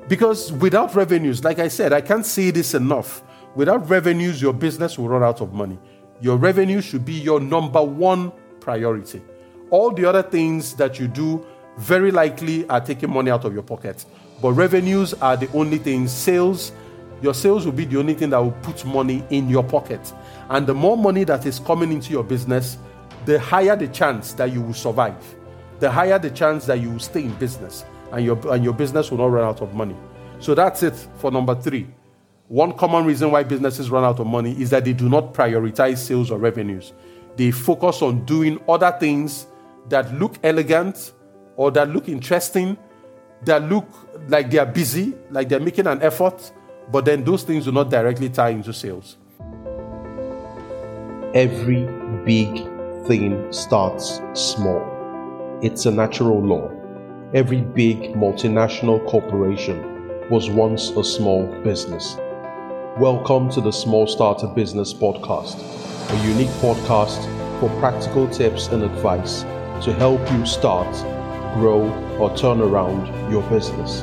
Because without revenues, like I said, I can't say this enough. Without revenues, your business will run out of money. Your revenue should be your number one priority. All the other things that you do very likely are taking money out of your pocket. But revenues are the only things. Your sales will be the only thing that will put money in your pocket. And the more money that is coming into your business, the higher the chance that you will survive. The higher the chance that you will stay in business and your business will not run out of money. So that's it for number 3. One common reason why businesses run out of money is that they do not prioritize sales or revenues. They focus on doing other things that look elegant or that look interesting, that look like they are busy, like they're making an effort, but then those things do not directly tie into sales. Every big thing starts small. It's a natural law. Every big multinational corporation was once a small business. Welcome to the Small Starter Business Podcast, a unique podcast for practical tips and advice to help you start, grow, or turn around your business.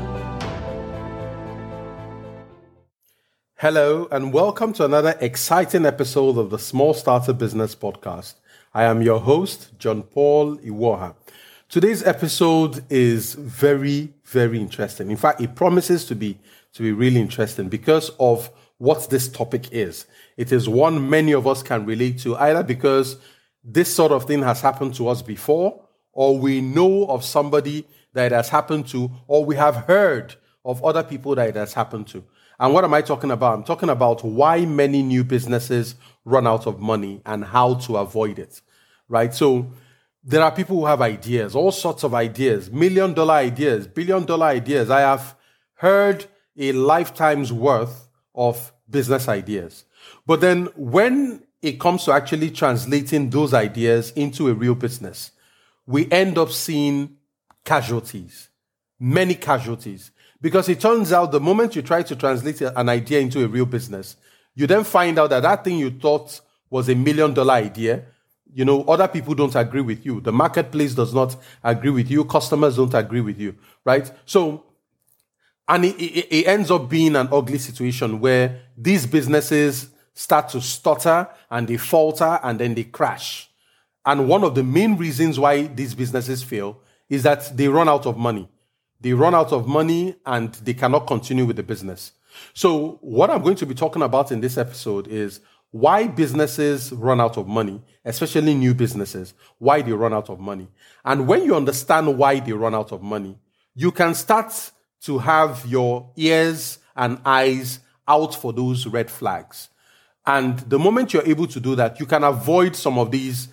Hello, and welcome to another exciting episode of the Small Starter Business Podcast. I am your host, John Paul Iwoha. Today's episode is very, very interesting. In fact, it promises to be really interesting because of what this topic is. It is one many of us can relate to, either because this sort of thing has happened to us before, or we know of somebody that it has happened to, or we have heard of other people that it has happened to. And what am I talking about? I'm talking about why many new businesses run out of money and how to avoid it, right? So there are people who have ideas, all sorts of ideas, $1 million ideas, $1 billion ideas. I have heard a lifetime's worth of business ideas. But then when it comes to actually translating those ideas into a real business, we end up seeing casualties, many casualties. Because it turns out the moment you try to translate an idea into a real business, you then find out that that thing you thought was $1 million idea, other people don't agree with you. The marketplace does not agree with you. Customers don't agree with you, right? So, and it ends up being an ugly situation where these businesses start to stutter and they falter and then they crash. And one of the main reasons why these businesses fail is that they run out of money. They run out of money and they cannot continue with the business. So what I'm going to be talking about in this episode is why businesses run out of money, especially new businesses, why they run out of money. And when you understand why they run out of money, you can start to have your ears and eyes out for those red flags. And the moment you're able to do that, you can avoid some of these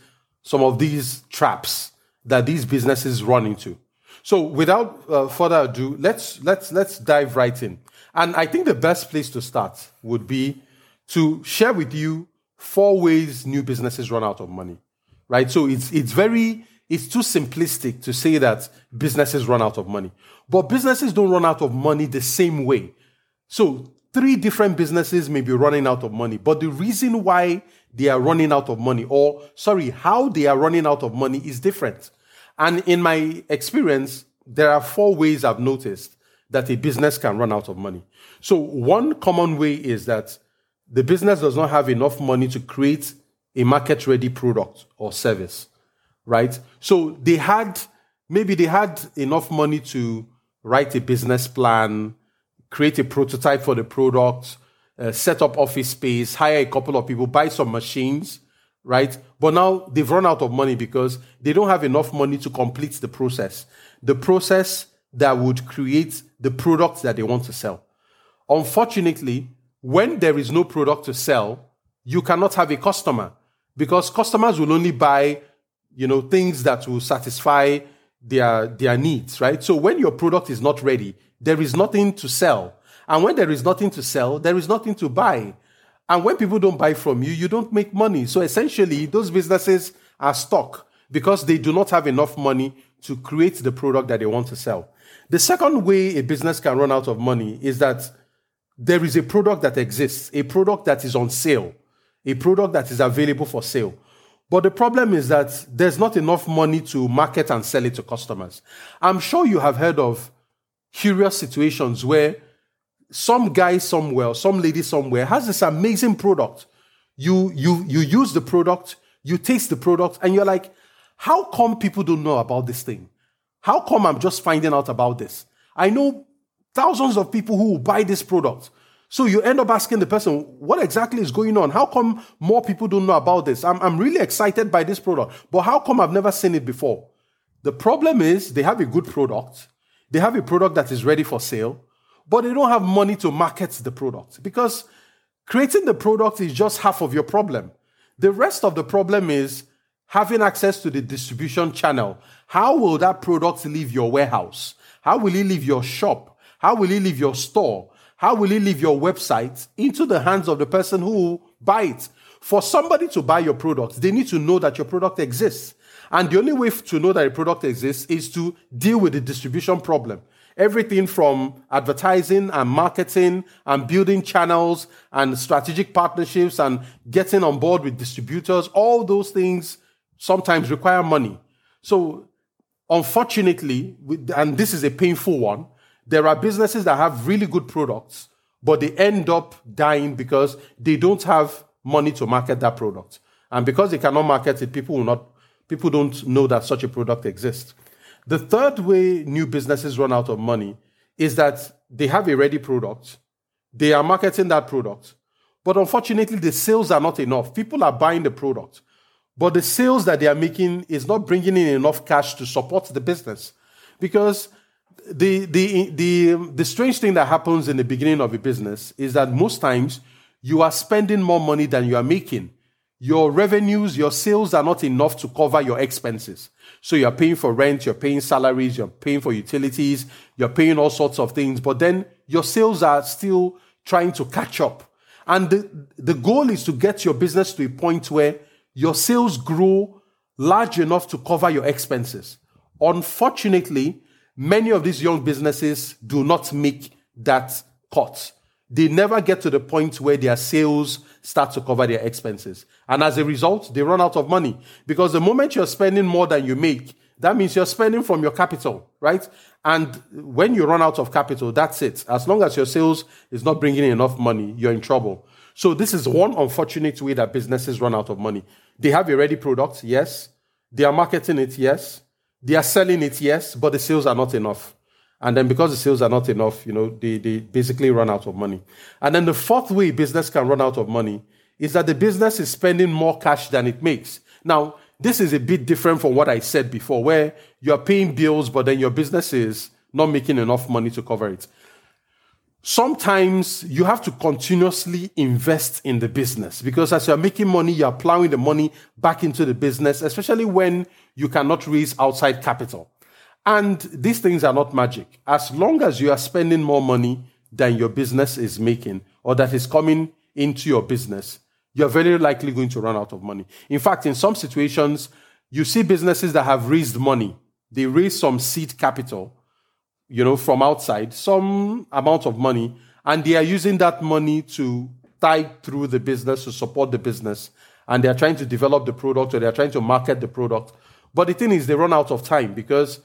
traps that these businesses run into. So without further ado, let's dive right in. And I think the best place to start would be to share with you 4 ways new businesses run out of money, right? So it's too simplistic to say that businesses run out of money, but businesses don't run out of money the same way. So 3 different businesses may be running out of money, but the reason why they are running out of money, how they are running out of money is different. And in my experience, there are 4 ways I've noticed that a business can run out of money. So one common way is that the business does not have enough money to create a market-ready product or service, right? So they had enough money to write a business plan, create a prototype for the product, set up office space, hire a couple of people, buy some machines, right? But now they've run out of money because they don't have enough money to complete the process that would create the product that they want to sell. Unfortunately, when there is no product to sell, you cannot have a customer because customers will only buy, things that will satisfy their needs, right? So when your product is not ready, there is nothing to sell. And when there is nothing to sell, there is nothing to buy. And when people don't buy from you, you don't make money. So essentially, those businesses are stuck because they do not have enough money to create the product that they want to sell. The second way a business can run out of money is that there is a product that exists, a product that is on sale, a product that is available for sale. But the problem is that there's not enough money to market and sell it to customers. I'm sure you have heard of curious situations where some guy somewhere, or some lady somewhere has this amazing product. You use the product, you taste the product, and you're like, how come people don't know about this thing? How come I'm just finding out about this? I know thousands of people who will buy this product. So you end up asking the person, what exactly is going on? How come more people don't know about this? I'm really excited by this product, but how come I've never seen it before? The problem is they have a good product. They have a product that is ready for sale, but they don't have money to market the product, because creating the product is just half of your problem. The rest of the problem is having access to the distribution channel. How will that product leave your warehouse? How will it leave your shop? How will it leave your store? How will it leave your website into the hands of the person who will buy it? For somebody to buy your product, they need to know that your product exists. And the only way to know that a product exists is to deal with the distribution problem. Everything from advertising and marketing and building channels and strategic partnerships and getting on board with distributors, all those things sometimes require money. So unfortunately, and this is a painful one, there are businesses that have really good products, but they end up dying because they don't have money to market that product. And because they cannot market it, people don't know that such a product exists. The third way new businesses run out of money is that they have a ready product. They are marketing that product. But unfortunately, the sales are not enough. People are buying the product, but the sales that they are making is not bringing in enough cash to support the business. Because the strange thing that happens in the beginning of a business is that most times you are spending more money than you are making. Your revenues, your sales are not enough to cover your expenses. So you're paying for rent, you're paying salaries, you're paying for utilities, you're paying all sorts of things, but then your sales are still trying to catch up. And the goal is to get your business to a point where your sales grow large enough to cover your expenses. Unfortunately, many of these young businesses do not make that cut. They never get to the point where their sales start to cover their expenses. And as a result, they run out of money. Because the moment you're spending more than you make, that means you're spending from your capital, right? And when you run out of capital, that's it. As long as your sales is not bringing in enough money, you're in trouble. So this is one unfortunate way that businesses run out of money. They have a ready product, yes. They are marketing it, yes. They are selling it, yes, but the sales are not enough. And then because the sales are not enough, they basically run out of money. And then the fourth way business can run out of money is that the business is spending more cash than it makes. Now, this is a bit different from what I said before, where you're paying bills, but then your business is not making enough money to cover it. Sometimes you have to continuously invest in the business, because as you're making money, you're plowing the money back into the business, especially when you cannot raise outside capital. And these things are not magic. As long as you are spending more money than your business is making, or that is coming into your business, you're very likely going to run out of money. In fact, in some situations, you see businesses that have raised money. They raise some seed capital, from outside, some amount of money, and they are using that money to tide through the business, to support the business, and they are trying to develop the product, or they are trying to market the product. But the thing is, they run out of time, because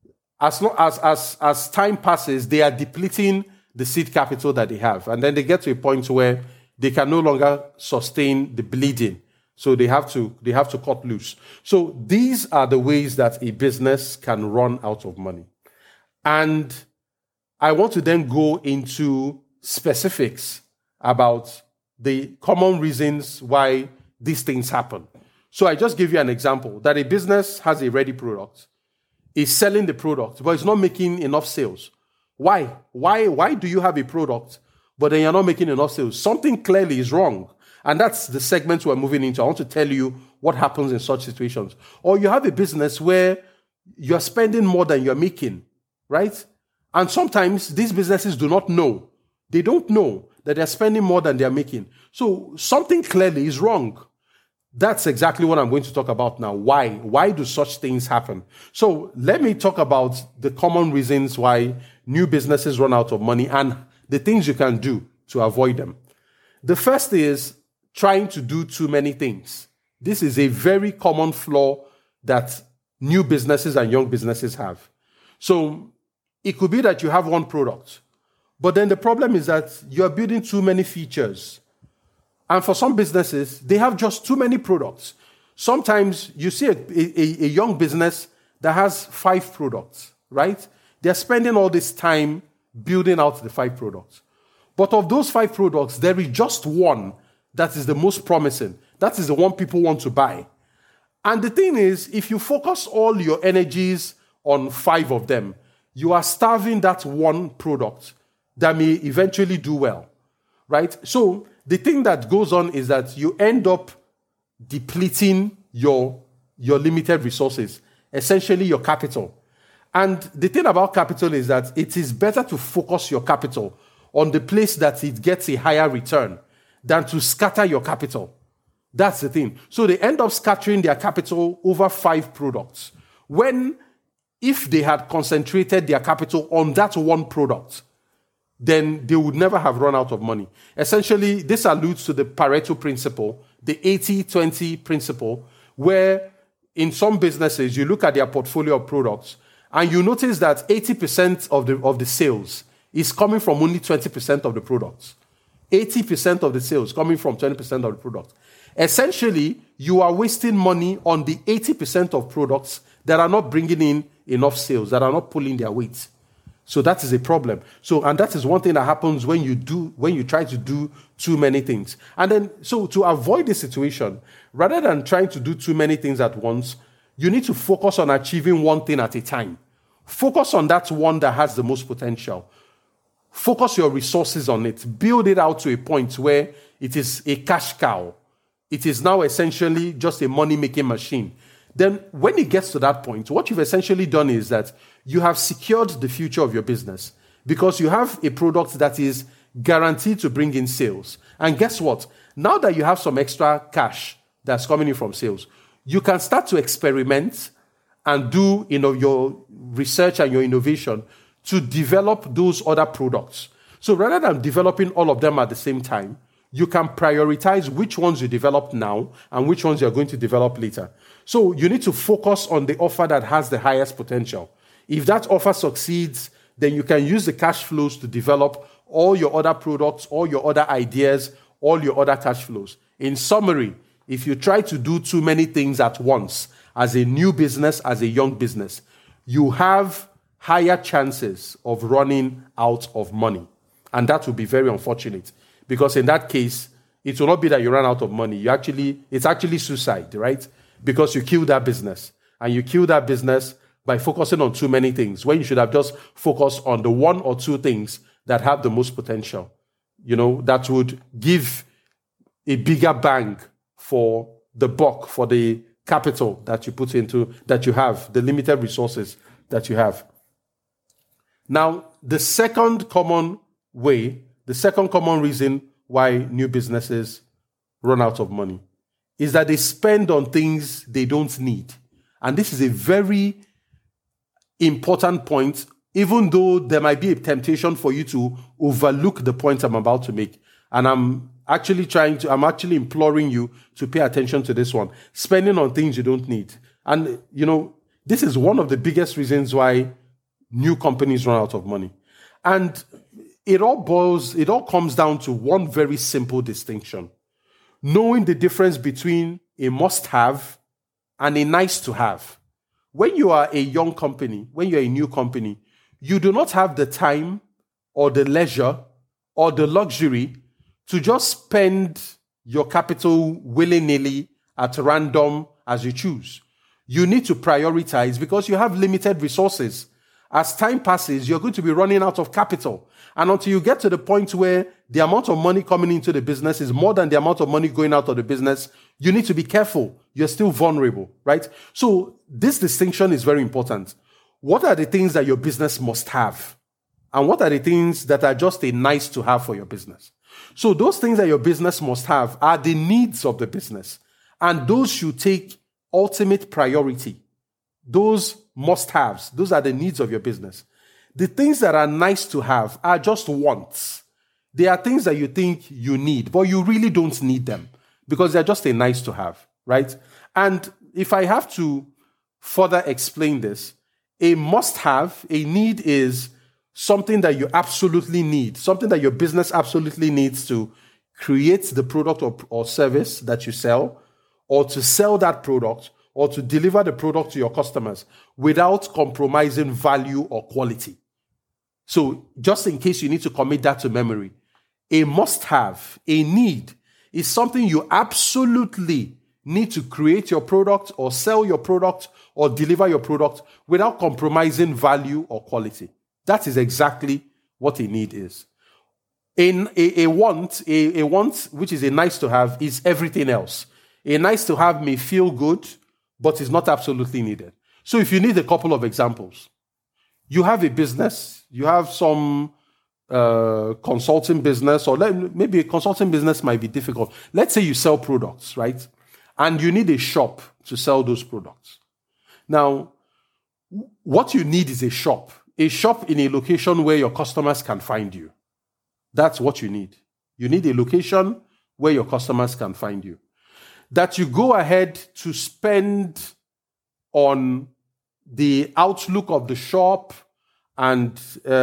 as time passes, they are depleting the seed capital that they have. And then they get to a point where they can no longer sustain the bleeding. So they have to cut loose. So these are the ways that a business can run out of money. And I want to then go into specifics about the common reasons why these things happen. So I just give you an example that a business has a ready product, is selling the product, but it's not making enough sales. Why? Why do you have a product, but then you're not making enough sales? Something clearly is wrong. And that's the segment we're moving into. I want to tell you what happens in such situations. Or you have a business where you're spending more than you're making, right? And sometimes these businesses do not know. They don't know that they're spending more than they're making. So something clearly is wrong. That's exactly what I'm going to talk about now. Why? Why do such things happen? So let me talk about the common reasons why new businesses run out of money and the things you can do to avoid them. The first is trying to do too many things. This is a very common flaw that new businesses and young businesses have. So it could be that you have one product, but then the problem is that you're building too many features. And for some businesses, they have just too many products. Sometimes you see a young business that has 5 products, right? They're spending all this time building out the 5 products. But of those 5 products, there is just one that is the most promising. That is the one people want to buy. And the thing is, if you focus all your energies on 5 of them, you are starving that one product that may eventually do well, right? So the thing that goes on is that you end up depleting your limited resources, essentially your capital. And the thing about capital is that it is better to focus your capital on the place that it gets a higher return than to scatter your capital. That's the thing. So they end up scattering their capital over 5 products. When, if they had concentrated their capital on that one product, then they would never have run out of money. Essentially, this alludes to the Pareto principle, the 80-20 principle, where in some businesses, you look at their portfolio of products, and you notice that 80% of the sales is coming from only 20% of the products. 80% of the sales coming from 20% of the products. Essentially, you are wasting money on the 80% of products that are not bringing in enough sales, that are not pulling their weight. So that is a problem. And that is one thing that happens when you try to do too many things. And then, so to avoid this situation, rather than trying to do too many things at once, you need to focus on achieving one thing at a time. Focus on that one that has the most potential. Focus your resources on it. Build it out to a point where it is a cash cow. It is now essentially just a money-making machine. Then when it gets to that point, what you've essentially done is that you have secured the future of your business because you have a product that is guaranteed to bring in sales. And guess what? Now that you have some extra cash that's coming in from sales, you can start to experiment and do your research and your innovation to develop those other products. So rather than developing all of them at the same time, you can prioritize which ones you develop now and which ones you're going to develop later. So you need to focus on the offer that has the highest potential. If that offer succeeds, then you can use the cash flows to develop all your other products, all your other ideas, all your other cash flows. In summary, if you try to do too many things at once, as a new business, as a young business, you have higher chances of running out of money. And that will be very unfortunate. Because in that case, it will not be that you run out of money. It's actually suicide, right? Because you kill that business. And you kill that business by focusing on too many things, when you should have just focused on the 1 or 2 things that have the most potential. That would give a bigger bang for the buck, for the capital that you put into, that you have, the limited resources that you have. Now, the second common reason why new businesses run out of money is that they spend on things they don't need. And this is a very important point, even though there might be a temptation for you to overlook the point I'm about to make. And I'm actually imploring you to pay attention to this one. Spending on things you don't need. And, this is one of the biggest reasons why new companies run out of money. And it all comes down to one very simple distinction. Knowing the difference between a must-have and a nice-to-have. When you are a young company, when you're a new company, you do not have the time or the leisure or the luxury to just spend your capital willy-nilly at random as you choose. You need to prioritize because you have limited resources. As time passes, you're going to be running out of capital. And until you get to the point where the amount of money coming into the business is more than the amount of money going out of the business, you need to be careful. You're still vulnerable, right? So this distinction is very important. What are the things that your business must have? And what are the things that are just a nice to have for your business? So those things that your business must have are the needs of the business. And those should take ultimate priority. Those must-haves, those are the needs of your business. The things that are nice to have are just wants. They are things that you think you need, but you really don't need them because they're just a nice to have, right? And if I have to further explain this, a must-have, a need is something that you absolutely need, something that your business absolutely needs to create the product or service that you sell, or to sell that product, or to deliver the product to your customers without compromising value or quality. So just in case you need to commit that to memory, a must-have, a need, is something you absolutely need to create your product or sell your product or deliver your product without compromising value or quality. That is exactly what a need is. A want, which is a nice to have, is everything else. A nice to have may feel good, but is not absolutely needed. So if you need a couple of examples, you have a business, you have some consulting business, or maybe a consulting business might be difficult. Let's say you sell products, right? And you need a shop to sell those products. Now, what you need is a shop in a location where your customers can find you. That's what you need. You need a location where your customers can find you. That you go ahead to spend on the outlook of the shop and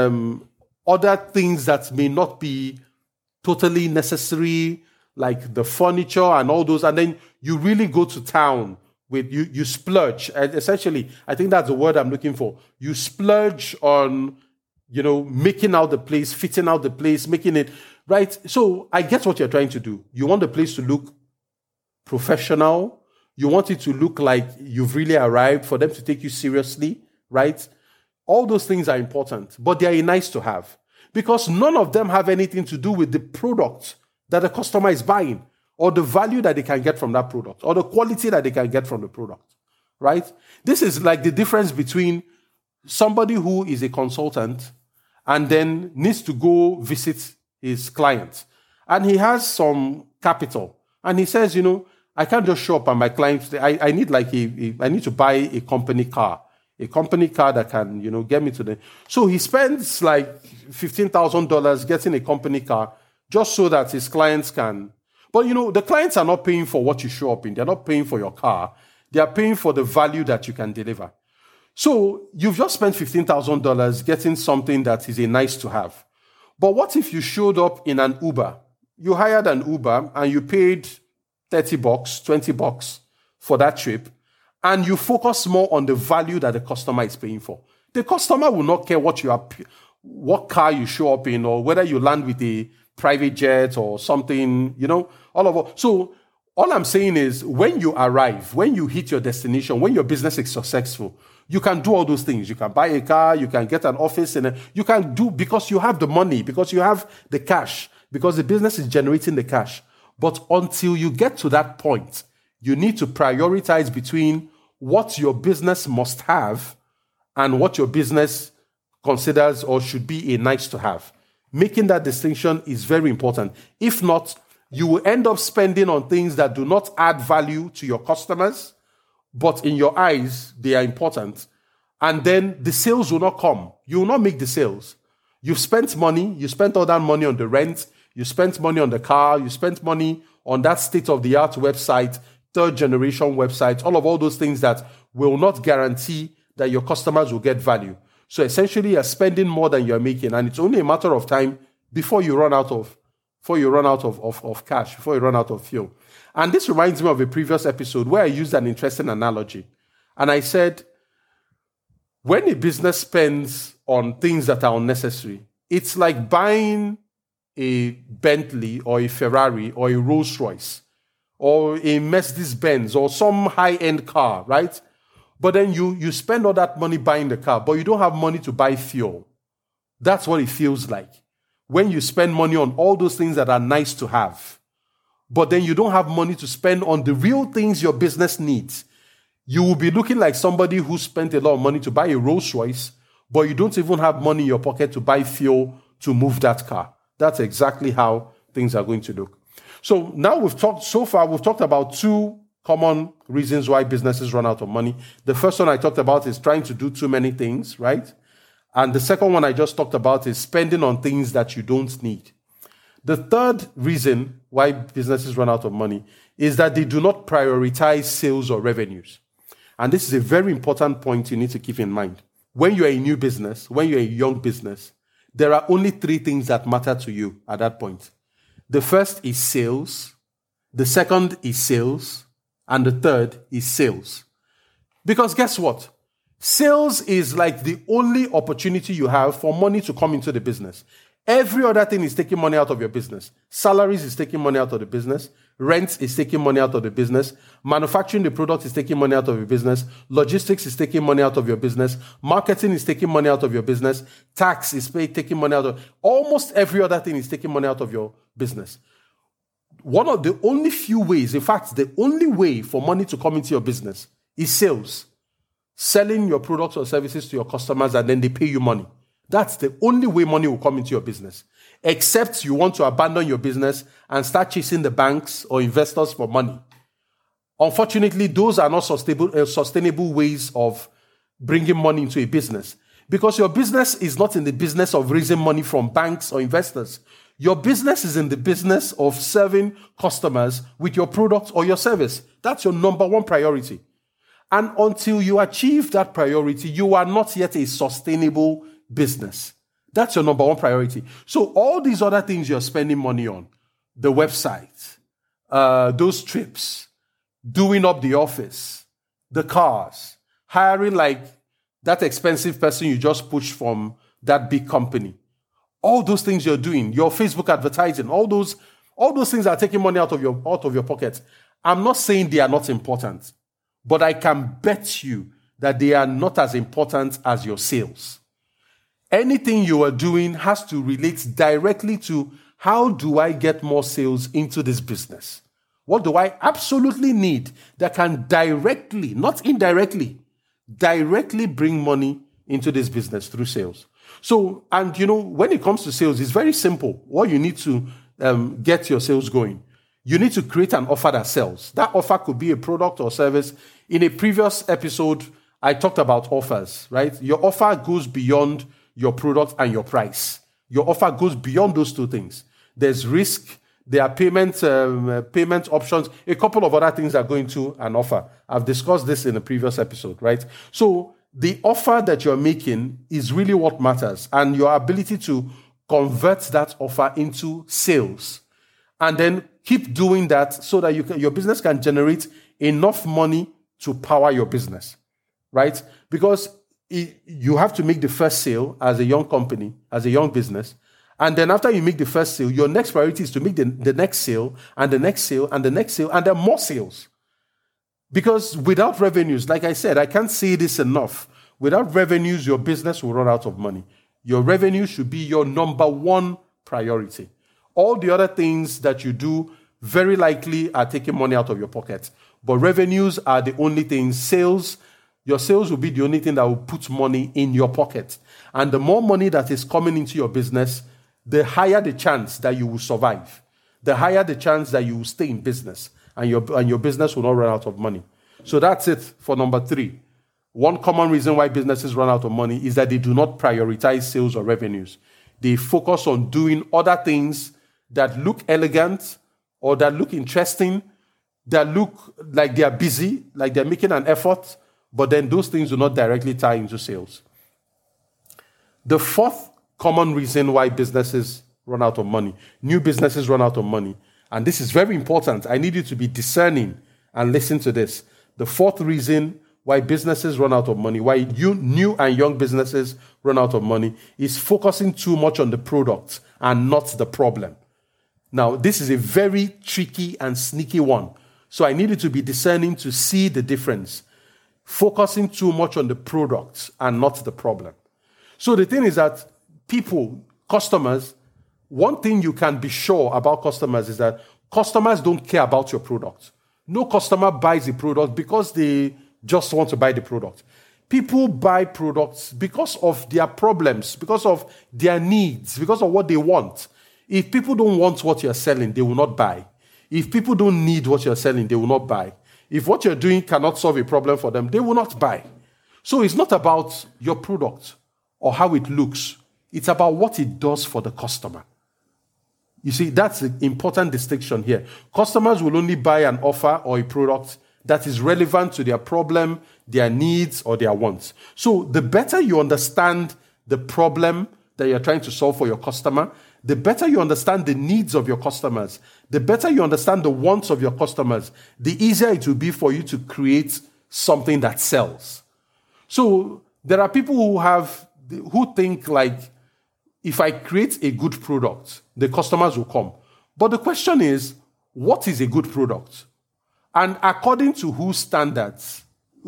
other things that may not be totally necessary, like the furniture and all those, and then you really go to town with you splurge. And essentially, I think that's the word I'm looking for. You splurge on, making out the place, fitting out the place, making it right. So I get what you're trying to do. You want the place to look professional. You want it to look like you've really arrived, for them to take you seriously, right? All those things are important, but they are nice to have, because none of them have anything to do with the product that the customer is buying, or the value that they can get from that product, or the quality that they can get from the product, right? This is like the difference between somebody who is a consultant and then needs to go visit his client, and he has some capital, and he says, I can't just show up at my client. I need I need to buy a company car that can, get me to the. So he spends like $15,000 getting a company car just so that his clients can. But the clients are not paying for what you show up in. They're not paying for your car. They are paying for the value that you can deliver. So you've just spent $15,000 getting something that is a nice to have. But what if you showed up in an Uber? You hired an Uber and you paid $30, $20 for that trip, and you focus more on the value that the customer is paying for. The customer will not care what car you show up in, or whether you land with a private jet or something, So all I'm saying is, when you arrive, when you hit your destination, when your business is successful, you can do all those things. You can buy a car, you can get an office, and you can do, because you have the money, because you have the cash, because the business is generating the cash. But until you get to that point, you need to prioritize between what your business must have and what your business considers or should be a nice to have. Making that distinction is very important. If not, you will end up spending on things that do not add value to your customers, but in your eyes, they are important. And then the sales will not come. You will not make the sales. You've spent money. You spent all that money on the rent. You spent money on the car. You spent money on that state-of-the-art website, third-generation website, all those things that will not guarantee that your customers will get value. So essentially, you're spending more than you're making, and it's only a matter of time before you run out of cash, before you run out of fuel. And this reminds me of a previous episode where I used an interesting analogy. And I said, when a business spends on things that are unnecessary, it's like buying a Bentley or a Ferrari or a Rolls Royce or a Mercedes-Benz or some high-end car, right? But then you spend all that money buying the car, but you don't have money to buy fuel. That's what it feels like. When you spend money on all those things that are nice to have, but then you don't have money to spend on the real things your business needs, you will be looking like somebody who spent a lot of money to buy a Rolls Royce, but you don't even have money in your pocket to buy fuel to move that car. That's exactly how things are going to look. So now we've talked about two common reasons why businesses run out of money. The first one I talked about is trying to do too many things, right? And the second one I just talked about is spending on things that you don't need. The third reason why businesses run out of money is that they do not prioritize sales or revenues. And this is a very important point you need to keep in mind. When you're a new business, when you're a young business, there are only three things that matter to you at that point. The first is sales, the second is sales, and the third is sales. Because guess what? Sales is like the only opportunity you have for money to come into the business. Every other thing is taking money out of your business. Salaries is taking money out of the business. Rent is taking money out of the business. Manufacturing the product is taking money out of your business. Logistics is taking money out of your business. Marketing is taking money out of your business. Tax is taking money out of... Almost every other thing is taking money out of your business. One of the only few ways, in fact, the only way for money to come into your business is sales. Selling your products or services to your customers and then they pay you money. That's the only way money will come into your business. Except you want to abandon your business and start chasing the banks or investors for money. Unfortunately, those are not sustainable ways of bringing money into a business. Because your business is not in the business of raising money from banks or investors. Your business is in the business of serving customers with your product or your service. That's your number one priority. And until you achieve that priority, you are not yet a sustainable business. That's your number one priority. So all these other things you're spending money on, the website, those trips, doing up the office, the cars, hiring like that expensive person you just pushed from that big company, all those things you're doing, your Facebook advertising, all those things are taking money out of your pocket. I'm not saying they are not important, but I can bet you that they are not as important as your sales. Anything you are doing has to relate directly to how do I get more sales into this business? What do I absolutely need that can directly, not indirectly, directly bring money into this business through sales? So, and when it comes to sales, it's very simple. What you need to get your sales going, you need to create an offer that sells. That offer could be a product or service. In a previous episode, I talked about offers, right? Your offer goes beyond your product and your price. Your offer goes beyond those two things. There's risk, there are payment options, a couple of other things that go into an offer. I've discussed this in a previous episode, right? So the offer that you're making is really what matters, and your ability to convert that offer into sales. And then keep doing that so that your business can generate enough money to power your business, right? Because you have to make the first sale as a young company, as a young business. And then after you make the first sale, your next priority is to make the next sale and the next sale and the next sale and then more sales. Because without revenues, like I said, I can't say this enough. Without revenues, your business will run out of money. Your revenue should be your number one priority. All the other things that you do very likely are taking money out of your pocket. But revenues are the only things. Your sales will be the only thing that will put money in your pocket. And the more money that is coming into your business, the higher the chance that you will survive. The higher the chance that you will stay in business and your business will not run out of money. So that's it for number 3. One common reason why businesses run out of money is that they do not prioritize sales or revenues. They focus on doing other things that look elegant or that look interesting, that look like they are busy, like they're making an effort, but then those things do not directly tie into sales. The 4th common reason why businesses run out of money, new businesses run out of money, and this is very important. I need you to be discerning and listen to this. The 4th reason why businesses run out of money, why new and young businesses run out of money, is focusing too much on the product and not the problem. Now, this is a very tricky and sneaky one. So I need you to be discerning to see the difference. Focusing too much on the product and not the problem. So the thing is that customers, one thing you can be sure about customers is that customers don't care about your product. No customer buys a product because they just want to buy the product. People buy products because of their problems, because of their needs, because of what they want. If people don't want what you're selling, they will not buy. If people don't need what you're selling, they will not buy. If what you're doing cannot solve a problem for them, they will not buy. So it's not about your product or how it looks. It's about what it does for the customer. You see, that's the important distinction here. Customers will only buy an offer or a product that is relevant to their problem, their needs, or their wants. So the better you understand the problem that you're trying to solve for your customer, the better you understand the needs of your customers, the better you understand the wants of your customers, the easier it will be for you to create something that sells. So there are people who think like, if I create a good product, the customers will come. But the question is, what is a good product? And according to whose standards,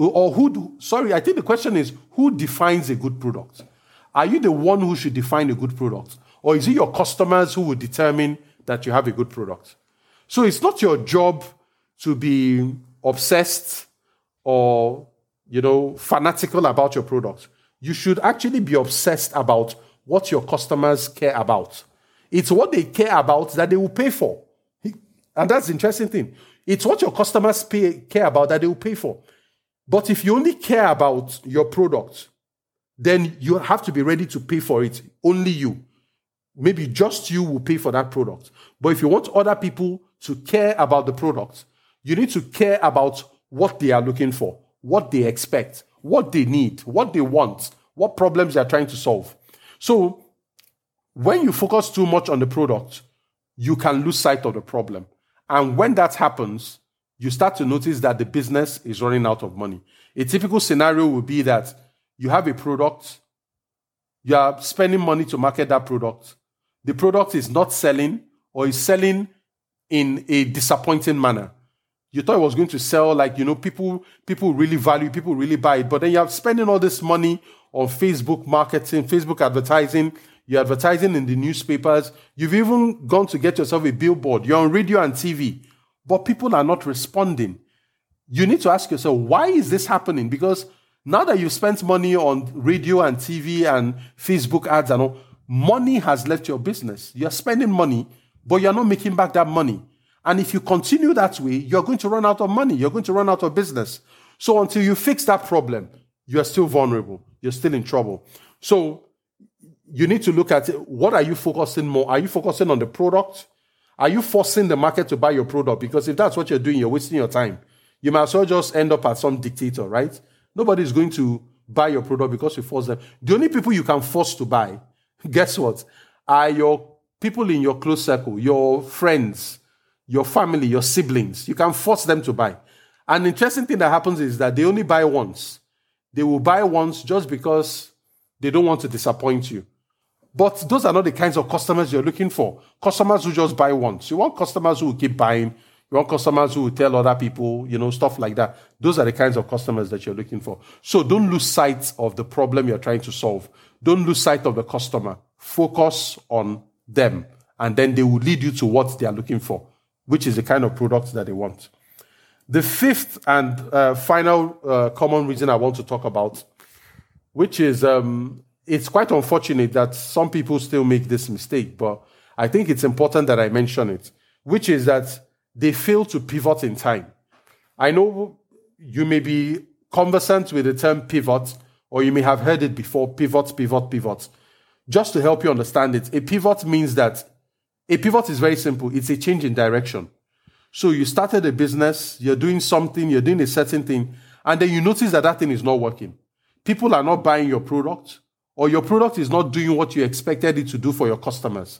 I think the question is, who defines a good product? Are you the one who should define a good product? Or is it your customers who will determine that you have a good product? So it's not your job to be obsessed or, fanatical about your product. You should actually be obsessed about what your customers care about. It's what they care about that they will pay for. And that's the interesting thing. It's what your customers care about that they will pay for. But if you only care about your product, then you have to be ready to pay for it. Only you. Maybe just you will pay for that product. But if you want other people to care about the product, you need to care about what they are looking for, what they expect, what they need, what they want, what problems they are trying to solve. So when you focus too much on the product, you can lose sight of the problem. And when that happens, you start to notice that the business is running out of money. A typical scenario would be that you have a product, you are spending money to market that product. The product is not selling or is selling in a disappointing manner. You thought it was going to sell people really value, people really buy it. But then you're spending all this money on Facebook marketing, Facebook advertising. You're advertising in the newspapers. You've even gone to get yourself a billboard. You're on radio and TV. But people are not responding. You need to ask yourself, why is this happening? Because now that you've spent money on radio and TV and Facebook ads and all, money has left your business. You're spending money, but you're not making back that money. And if you continue that way, you're going to run out of money. You're going to run out of business. So until you fix that problem, you're still vulnerable. You're still in trouble. So you need to look at it. What are you focusing more? Are you focusing on the product? Are you forcing the market to buy your product? Because if that's what you're doing, you're wasting your time. You might as well just end up as some dictator, right? Nobody's going to buy your product because you force them. The only people you can force to buy, guess what, are your people in your close circle, your friends, your family, your siblings. You can force them to buy. An interesting thing that happens is that they only buy once. They will buy once just because they don't want to disappoint you. But those are not the kinds of customers you're looking for. Customers who just buy once. You want customers who will keep buying. You want customers who will tell other people, stuff like that. Those are the kinds of customers that you're looking for. So don't lose sight of the problem you're trying to solve. Don't lose sight of the customer. Focus on them. And then they will lead you to what they are looking for, which is the kind of product that they want. The fifth and final common reason I want to talk about, which is it's quite unfortunate that some people still make this mistake, but I think it's important that I mention it, which is that they fail to pivot in time. I know you may be conversant with the term pivot, or you may have heard it before, pivot, pivot, pivot. Just to help you understand it, a pivot means that a pivot is very simple. It's a change in direction. So you started a business, you're doing something, you're doing a certain thing, and then you notice that that thing is not working. People are not buying your product, or your product is not doing what you expected it to do for your customers.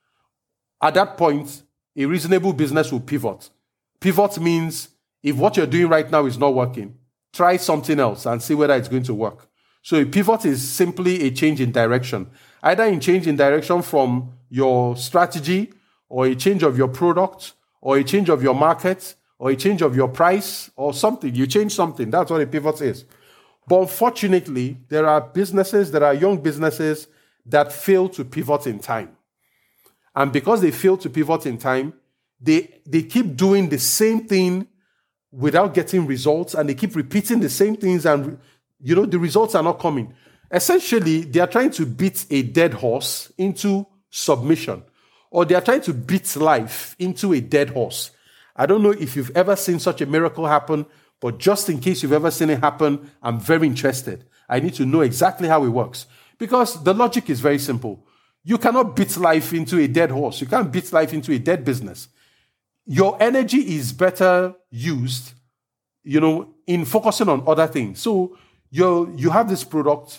At that point, a reasonable business will pivot. Pivot means if what you're doing right now is not working, try something else and see whether it's going to work. So a pivot is simply a change in direction, either in change in direction from your strategy, or a change of your product, or a change of your market, or a change of your price, or something. You change something. That's what a pivot is. But unfortunately, there are young businesses that fail to pivot in time. And because they fail to pivot in time, they keep doing the same thing without getting results, and they keep repeating the same things, and the results are not coming. Essentially, they are trying to beat a dead horse into submission, or they are trying to beat life into a dead horse. I don't know if you've ever seen such a miracle happen, but just in case you've ever seen it happen, I'm very interested. I need to know exactly how it works. Because the logic is very simple. You cannot beat life into a dead horse. You can't beat life into a dead business. Your energy is better used, in focusing on other things. So you have this product,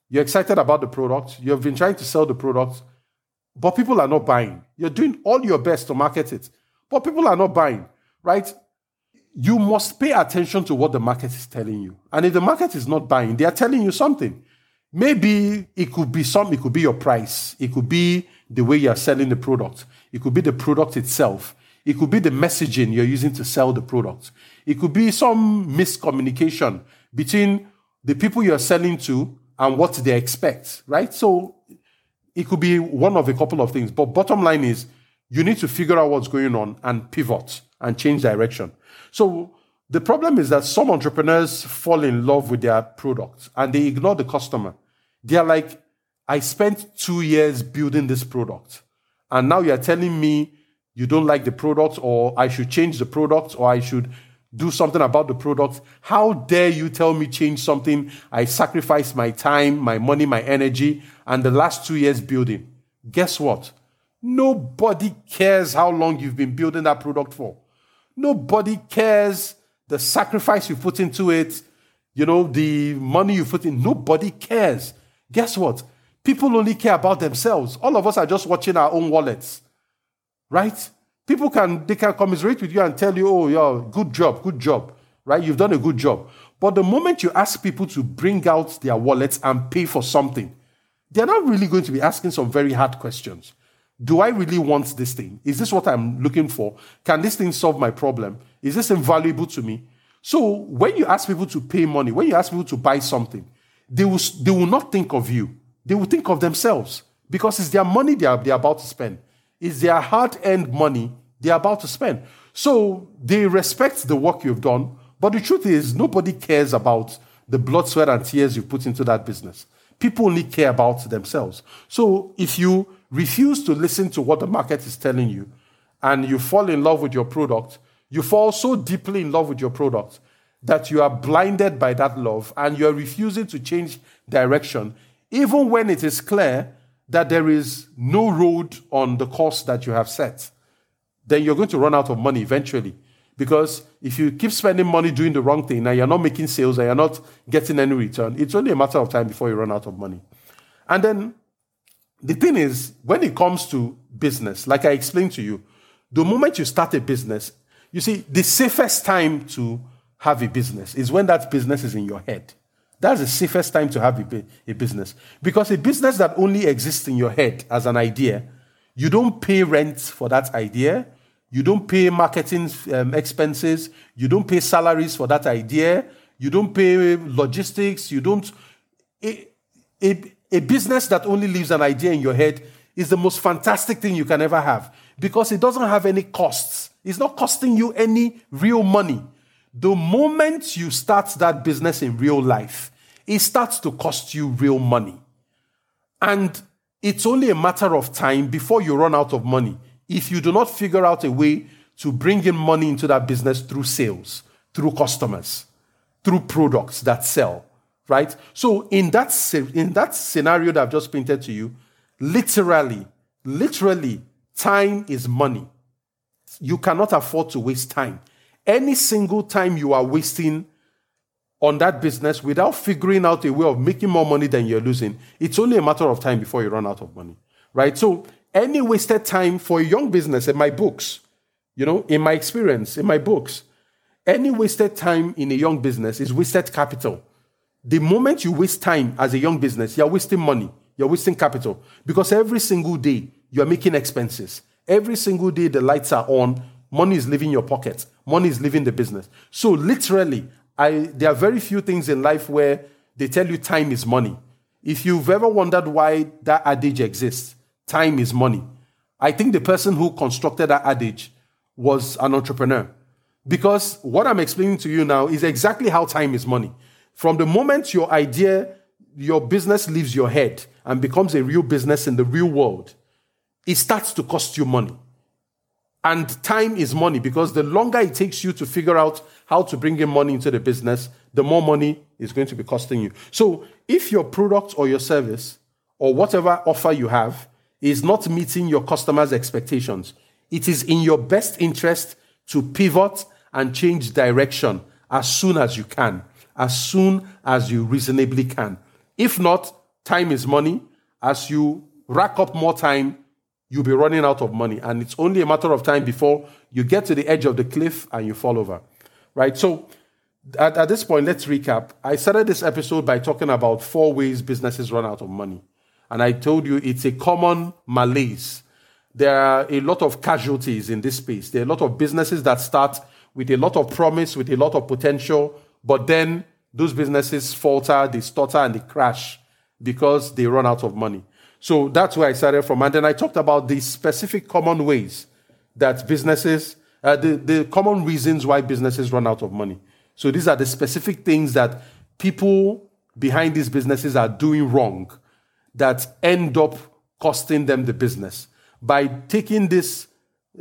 You're excited about the product. You've been trying to sell the product, but people are not buying. You're doing all your best to market it, but people are not buying, right? You must pay attention to what the market is telling you. And if the market is not buying, they are telling you something. Maybe it could be it could be your price. It could be the way you're selling the product. It could be the product itself. It could be the messaging you're using to sell the product. It could be some miscommunication between the people you're selling to and what they expect, right? So it could be one of a couple of things. But bottom line is, you need to figure out what's going on and pivot and change direction. So the problem is that some entrepreneurs fall in love with their product and they ignore the customer. They are like, I spent 2 years building this product, and now you're telling me you don't like the product, or I should change the product, or I should do something about the product. How dare you tell me change something I sacrificed my time, my money, my energy, and the last 2 years building? Guess what? Nobody cares how long you've been building that product for. Nobody cares the sacrifice you put into it, the money you put in. Nobody cares. Guess what? People only care about themselves. All of us are just watching our own wallets, right? People can commiserate with you and tell you, oh, yeah, good job, right? You've done a good job. But the moment you ask people to bring out their wallets and pay for something, they're not really going to be asking some very hard questions. Do I really want this thing? Is this what I'm looking for? Can this thing solve my problem? Is this invaluable to me? So when you ask people to pay money, when you ask people to buy something, they will not think of you. They will think of themselves, because it's their money they're about to spend. It's their hard-earned money they're about to spend. So they respect the work you've done, but the truth is nobody cares about the blood, sweat, and tears you put into that business. People only care about themselves. So if you refuse to listen to what the market is telling you and you fall in love with your product, you fall so deeply in love with your product that you are blinded by that love and you're refusing to change direction, even when it is clear that there is no road on the course that you have set. Then you're going to run out of money eventually. Because if you keep spending money doing the wrong thing and you're not making sales and you're not getting any return, it's only a matter of time before you run out of money. And then the thing is, when it comes to business, like I explained to you, the moment you start a business, you see, the safest time to have a business is when that business is in your head. That's the safest time to have a business. Because a business that only exists in your head as an idea, you don't pay rent for that idea. You don't pay marketing expenses. You don't pay salaries for that idea. You don't pay logistics. You don't... A business that only leaves an idea in your head is the most fantastic thing you can ever have, because it doesn't have any costs. It's not costing you any real money. The moment you start that business in real life, it starts to cost you real money. And it's only a matter of time before you run out of money if you do not figure out a way to bring in money into that business through sales, through customers, through products that sell, right? So in that scenario that I've just painted to you, literally, time is money. You cannot afford to waste time. Any single time you are wasting on that business without figuring out a way of making more money than you're losing, it's only a matter of time before you run out of money, right? So any wasted time for a young business, in my books, in my experience, in my books, any wasted time in a young business is wasted capital. The moment you waste time as a young business, you're wasting money, you're wasting capital, because every single day you're making expenses. Every single day the lights are on, money is leaving your pocket, money is leaving the business. So literally, there are very few things in life where they tell you time is money. If you've ever wondered why that adage exists, time is money, I think the person who constructed that adage was an entrepreneur. Because what I'm explaining to you now is exactly how time is money. From the moment your idea, your business leaves your head and becomes a real business in the real world, it starts to cost you money. And time is money, because the longer it takes you to figure out how to bring in money into the business, the more money is going to be costing you. So if your product or your service or whatever offer you have is not meeting your customers' expectations, it is in your best interest to pivot and change direction as soon as you can, as soon as you reasonably can. If not, time is money. As you rack up more time, you'll be running out of money. And it's only a matter of time before you get to the edge of the cliff and you fall over, right? So at this point, let's recap. I started this episode by talking about 4 ways businesses run out of money. And I told you it's a common malaise. There are a lot of casualties in this space. There are a lot of businesses that start with a lot of promise, with a lot of potential, but then those businesses falter, they stutter, and they crash because they run out of money. So that's where I started from. And then I talked about the specific common ways that businesses, the common reasons why businesses run out of money. So these are the specific things that people behind these businesses are doing wrong that end up costing them the business. By taking this,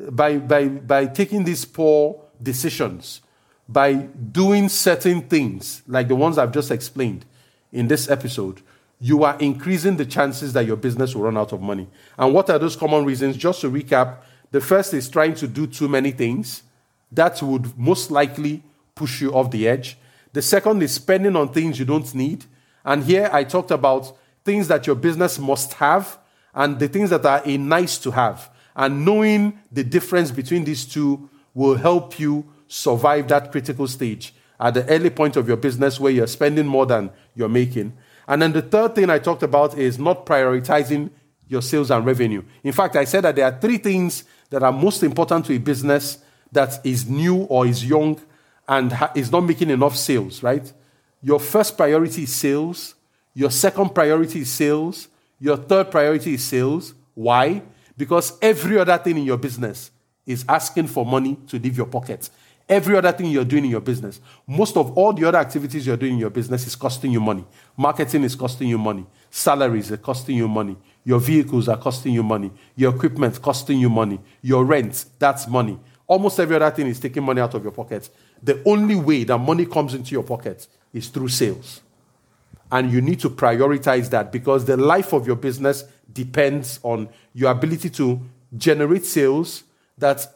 by taking these poor decisions, by doing certain things like the ones I've just explained in this episode, you are increasing the chances that your business will run out of money. And what are those common reasons? Just to recap, the first is trying to do too many things. That would most likely push you off the edge. The second is spending on things you don't need. And here I talked about things that your business must have and the things that are a nice to have. And knowing the difference between these two will help you survive that critical stage at the early point of your business where you're spending more than you're making. And then the third thing I talked about is not prioritizing your sales and revenue. In fact, I said that there are 3 things that are most important to a business that is new or is young and is not making enough sales, right? Your first priority is sales. Your second priority is sales. Your third priority is sales. Why? Because every other thing in your business is asking for money to leave your pocket. Every other thing you're doing in your business, most of all the other activities you're doing in your business is costing you money. Marketing is costing you money. Salaries are costing you money. Your vehicles are costing you money. Your equipment costing you money. Your rent, that's money. Almost every other thing is taking money out of your pocket. The only way that money comes into your pocket is through sales. And you need to prioritize that because the life of your business depends on your ability to generate sales that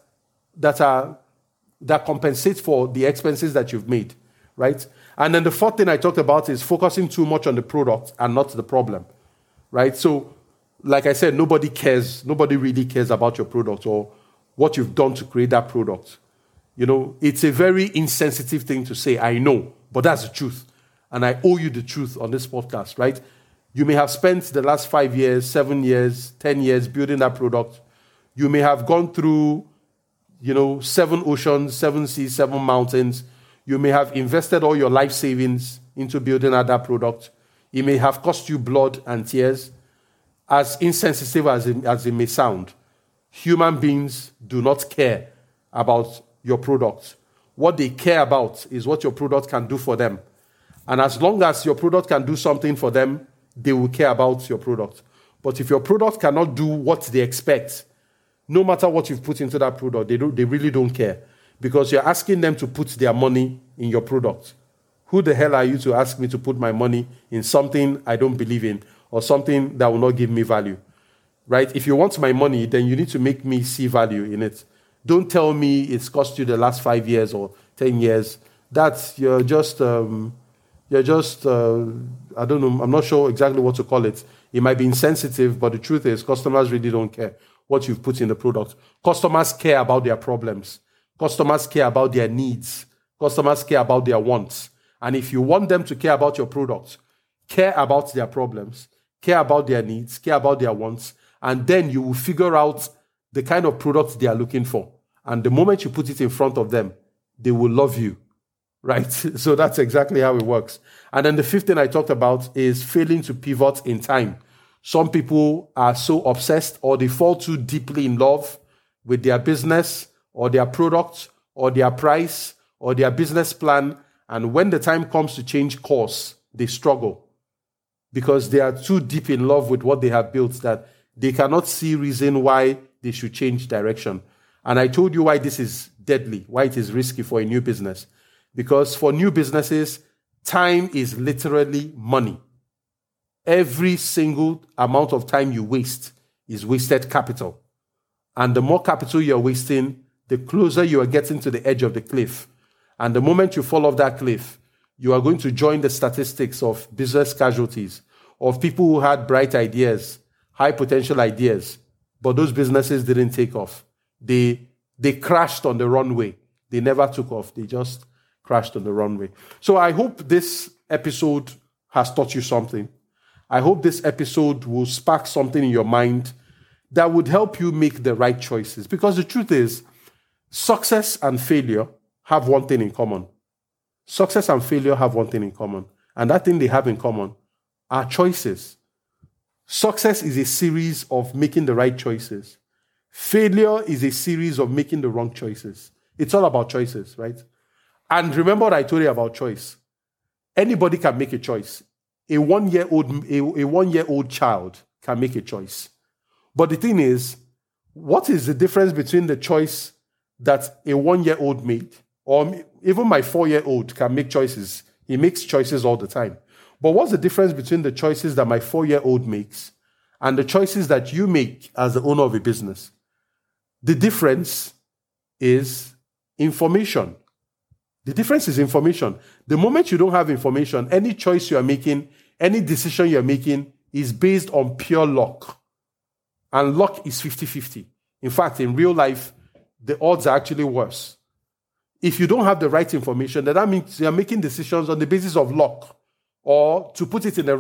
compensate for the expenses that you've made, right? And then the fourth thing I talked about is focusing too much on the product and not the problem, right? So, like I said, nobody really cares about your product or what you've done to create that product. You know, it's a very insensitive thing to say, I know, but that's the truth. And I owe you the truth on this podcast, right? You may have spent the last 5 years, 7 years, 10 years building that product. You may have gone through 7 oceans, 7 seas, 7 mountains. You may have invested all your life savings into building out that product. It may have cost you blood and tears. As insensitive as it may sound, human beings do not care about your product. What they care about is what your product can do for them. And as long as your product can do something for them, they will care about your product. But if your product cannot do what they expect, no matter what you've put into that product, they really don't care because you're asking them to put their money in your product. Who the hell are you to ask me to put my money in something I don't believe in or something that will not give me value, right? If you want my money, then you need to make me see value in it. Don't tell me it's cost you the last 5 years or 10 years. That's, you're just, I don't know, I'm not sure exactly what to call it. It might be insensitive, but the truth is customers really don't care what you've put in the product. Customers care about their problems. Customers care about their needs. Customers care about their wants. And if you want them to care about your product, care about their problems, care about their needs, care about their wants, and then you will figure out the kind of product they are looking for. And the moment you put it in front of them, they will love you, right? So that's exactly how it works. And then the fifth thing I talked about is failing to pivot in time. Some people are so obsessed or they fall too deeply in love with their business or their product or their price or their business plan. And when the time comes to change course, they struggle because they are too deep in love with what they have built that they cannot see reason why they should change direction. And I told you why this is deadly, why it is risky for a new business. Because for new businesses, time is literally money. Every single amount of time you waste is wasted capital. And the more capital you're wasting, the closer you are getting to the edge of the cliff. And the moment you fall off that cliff, you are going to join the statistics of business casualties of people who had bright ideas, high potential ideas, but those businesses didn't take off. They crashed on the runway. They never took off. They just crashed on the runway. So I hope this episode has taught you something. I hope this episode will spark something in your mind that would help you make the right choices. Because the truth is, success and failure have one thing in common. Success and failure have one thing in common. And that thing they have in common are choices. Success is a series of making the right choices. Failure is a series of making the wrong choices. It's all about choices, right? And remember what I told you about choice. Anybody can make a choice. A one-year-old child can make a choice. But the thing is, what is the difference between the choice that a 1-year-old made, or even my 4-year-old can make choices? He makes choices all the time. But what's the difference between the choices that my 4-year-old makes and the choices that you make as the owner of a business? The difference is information. The difference is information. The moment you don't have information, any choice you are making, any decision you're making is based on pure luck. And luck is 50-50. In fact, in real life, the odds are actually worse. If you don't have the right information, then that means you're making decisions on the basis of luck. Or to put it in the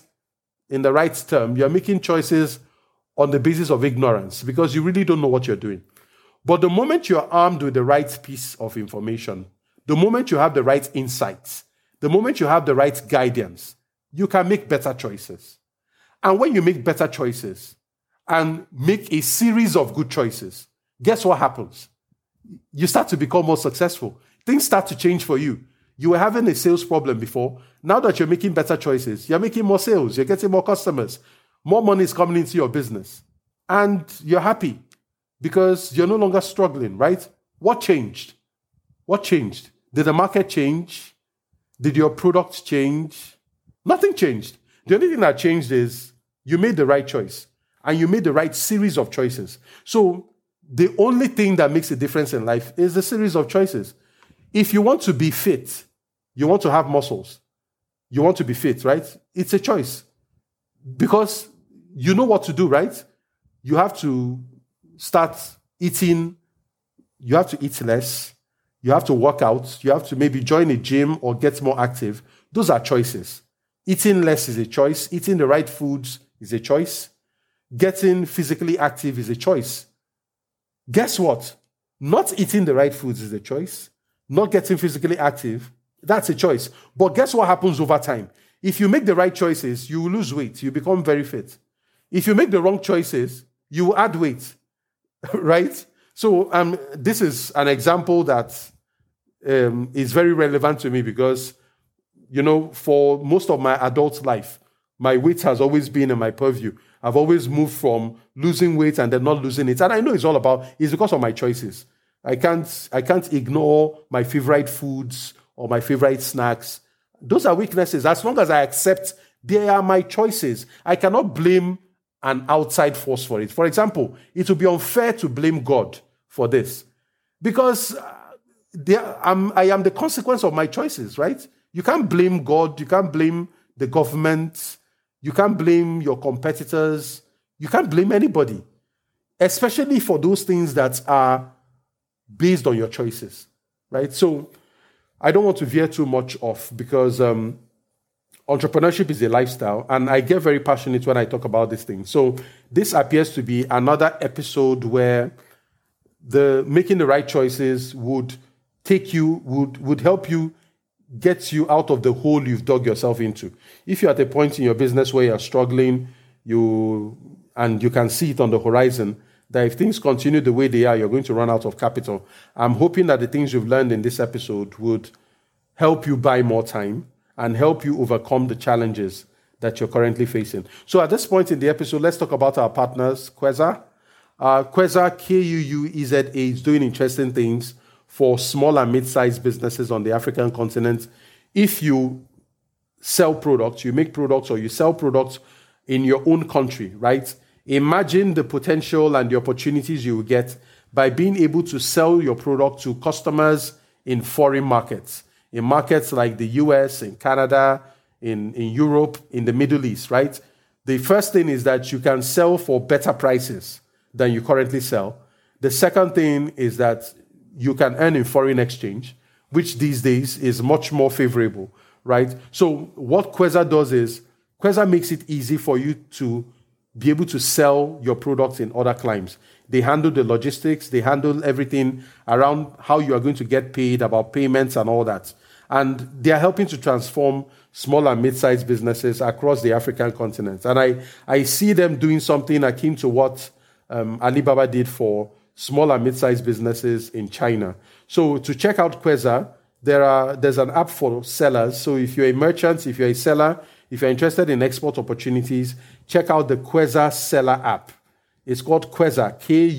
right term, you're making choices on the basis of ignorance because you really don't know what you're doing. But the moment you're armed with the right piece of information, the moment you have the right insights, the moment you have the right guidance, you can make better choices. And when you make better choices and make a series of good choices, guess what happens? You start to become more successful. Things start to change for you. You were having a sales problem before. Now that you're making better choices, you're making more sales, you're getting more customers, more money is coming into your business. And you're happy because you're no longer struggling, right? What changed? What changed? Did the market change? Did your product change? Nothing changed. The only thing that changed is you made the right choice and you made the right series of choices. So the only thing that makes a difference in life is the series of choices. If you want to be fit, you want to have muscles, you want to be fit, right? It's a choice because you know what to do, right? You have to start eating, you have to eat less, you have to work out, you have to maybe join a gym or get more active. Those are choices. Eating less is a choice. Eating the right foods is a choice. Getting physically active is a choice. Guess what? Not eating the right foods is a choice. Not getting physically active, that's a choice. But guess what happens over time? If you make the right choices, you will lose weight. You become very fit. If you make the wrong choices, you will add weight, right? So this is an example that is very relevant to me because, for most of my adult life, my weight has always been in my purview. I've always moved from losing weight and then not losing it. And I know it's because of my choices. I can't ignore my favorite foods or my favorite snacks. Those are weaknesses. As long as I accept they are my choices, I cannot blame an outside force for it. For example, it would be unfair to blame God for this because I am the consequence of my choices, right? You can't blame God. You can't blame the government. You can't blame your competitors. You can't blame anybody, especially for those things that are based on your choices, right? So I don't want to veer too much off because entrepreneurship is a lifestyle and I get very passionate when I talk about this thing. So this appears to be another episode where making the right choices would help you get you out of the hole you've dug yourself into. If you're at a point in your business where you're struggling, you can see it on the horizon, that if things continue the way they are, you're going to run out of capital. I'm hoping that the things you've learned in this episode would help you buy more time and help you overcome the challenges that you're currently facing. So at this point in the episode, let's talk about our partners, Kweza. Kweza, Kuueza, is doing interesting things for small and mid-sized businesses on the African continent. If you sell products, you make products or you sell products in your own country, right? Imagine the potential and the opportunities you will get by being able to sell your product to customers in foreign markets, in markets like the US, in Canada, in Europe, in the Middle East, right? The first thing is that you can sell for better prices than you currently sell. The second thing is that you can earn in foreign exchange, which these days is much more favorable, right? So what Kweza does is, Kweza makes it easy for you to be able to sell your products in other climes. They handle the logistics, they handle everything around how you are going to get paid, about payments and all that. And they are helping to transform small and mid-sized businesses across the African continent. And I see them doing something akin to what Alibaba did for small and mid-sized businesses in China. So to check out Kweza, there's an app for sellers. So if you're a merchant, if you're a seller, if you're interested in export opportunities, check out the Kweza Seller app. It's called Kweza,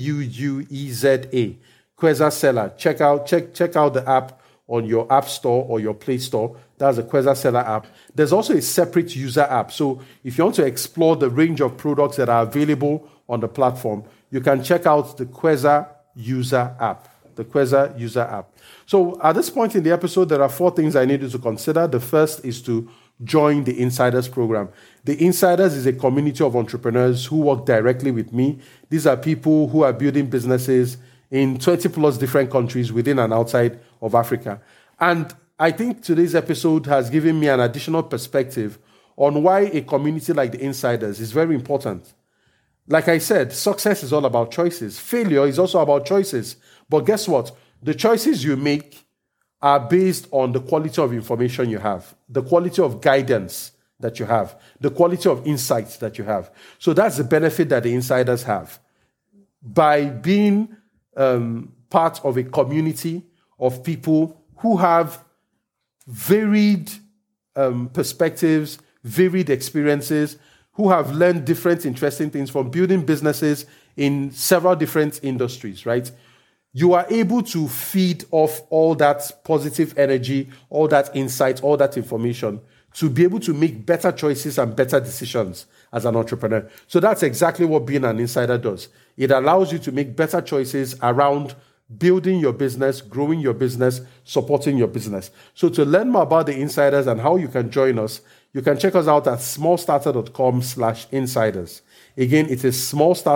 Kuueza. Kweza Seller. Check out the app on your App Store or your Play Store. That's the Kweza Seller app. There's also a separate user app. So if you want to explore the range of products that are available on the platform, you can check out the Kweza user app. The Kweza user app. So at this point in the episode, there are 4 things I need you to consider. The first is to join the Insiders program. The Insiders is a community of entrepreneurs who work directly with me. These are people who are building businesses in 20 plus different countries within and outside of Africa. And I think today's episode has given me an additional perspective on why a community like the Insiders is very important. Like I said, success is all about choices. Failure is also about choices. But guess what? The choices you make are based on the quality of information you have, the quality of guidance that you have, the quality of insights that you have. So that's the benefit that the Insiders have. By being part of a community of people who have varied perspectives, varied experiences, who have learned different interesting things from building businesses in several different industries, right? You are able to feed off all that positive energy, all that insight, all that information to be able to make better choices and better decisions as an entrepreneur. So that's exactly what being an insider does. It allows you to make better choices around building your business, growing your business, supporting your business. So to learn more about the Insiders and how you can join us, you can check us out at smallstarter.com/insiders. Again, it is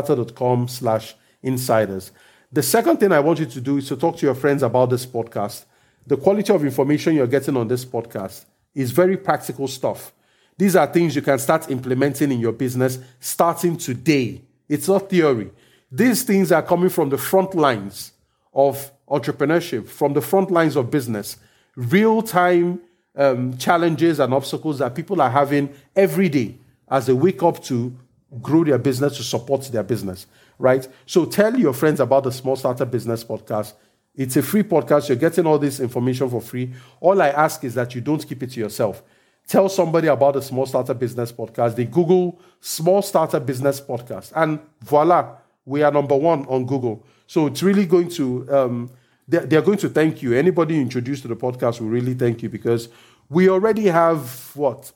smallstarter.com/insiders. The second thing I want you to do is to talk to your friends about this podcast. The quality of information you're getting on this podcast is very practical stuff. These are things you can start implementing in your business starting today. It's not theory. These things are coming from the front lines of entrepreneurship, from the front lines of business. Real-time challenges and obstacles that people are having every day as they wake up to grow their business, to support their business, right? So tell your friends about the Small Starter Business Podcast. It's a free podcast. You're getting all this information for free. All I ask is that you don't keep it to yourself. Tell somebody about the Small Starter Business Podcast. They Google Small Starter Business Podcast. And voila, we are number 1 on Google. So it's really going to, they're going to thank you. Anybody you introduce to the podcast will really thank you because we already have,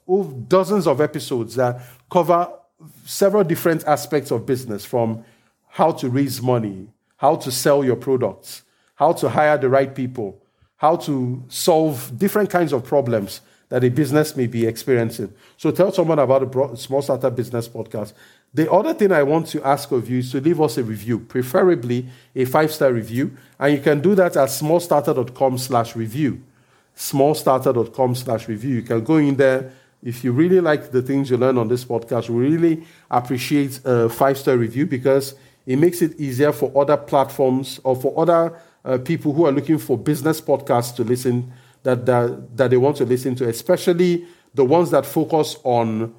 dozens of episodes that cover several different aspects of business, from how to raise money, how to sell your products, how to hire the right people, how to solve different kinds of problems that a business may be experiencing. So tell someone about the Small Starter Business Podcast. The other thing I want to ask of you is to leave us a review, preferably a 5-star review. And you can do that at smallstarter.com/review. Smallstarter.com/review. You can go in there. If you really like the things you learn on this podcast, we really appreciate a 5-star review because it makes it easier for other platforms or for other people who are looking for business podcasts to listen, that they want to listen to, especially the ones that focus on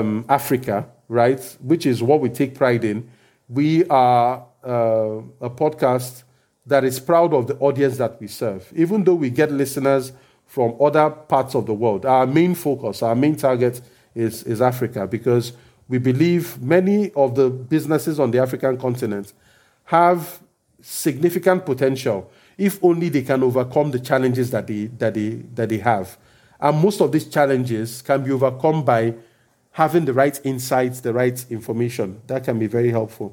Africa, right? Which is what we take pride in. We are a podcast that is proud of the audience that we serve. Even though we get listeners from other parts of the world, our main focus, our main target is Africa, because we believe many of the businesses on the African continent have significant potential if only they can overcome the challenges that they have. And most of these challenges can be overcome by having the right insights, the right information. That can be very helpful.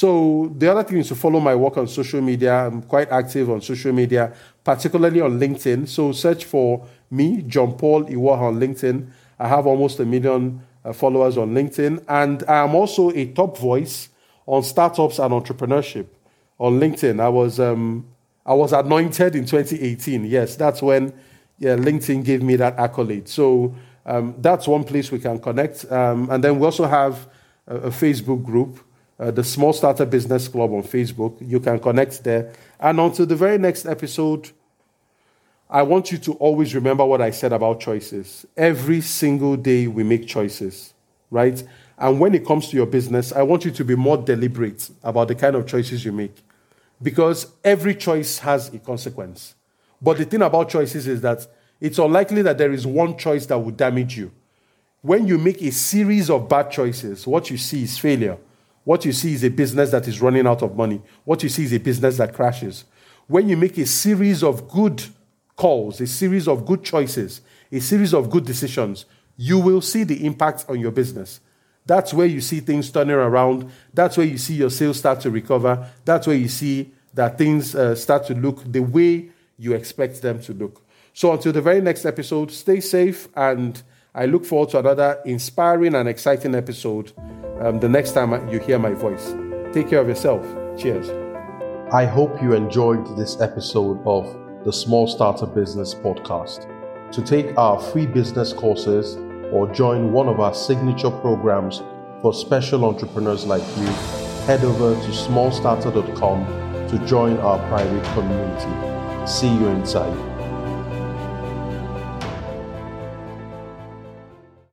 So the other thing is to follow my work on social media. I'm quite active on social media, particularly on LinkedIn. So search for me, John Paul Iwoha, on LinkedIn. I have almost 1 million followers on LinkedIn. And I am also a top voice on startups and entrepreneurship on LinkedIn. I was anointed in 2018. Yes, that's when LinkedIn gave me that accolade. So that's one place we can connect. And then we also have a Facebook group, the Small Starter Business Club on Facebook. You can connect there. And until the very next episode, I want you to always remember what I said about choices. Every single day we make choices, right? And when it comes to your business, I want you to be more deliberate about the kind of choices you make, because every choice has a consequence. But the thing about choices is that it's unlikely that there is one choice that will damage you. When you make a series of bad choices, what you see is failure. What you see is a business that is running out of money. What you see is a business that crashes. When you make a series of good calls, a series of good choices, a series of good decisions, you will see the impact on your business. That's where you see things turning around. That's where you see your sales start to recover. That's where you see that things start to look the way you expect them to look. So until the very next episode, stay safe, and I look forward to another inspiring and exciting episode the next time you hear my voice. Take care of yourself. Cheers. I hope you enjoyed this episode of the Small Starter Business Podcast. To take our free business courses or join one of our signature programs for special entrepreneurs like you, head over to smallstarter.com to join our private community. See you inside.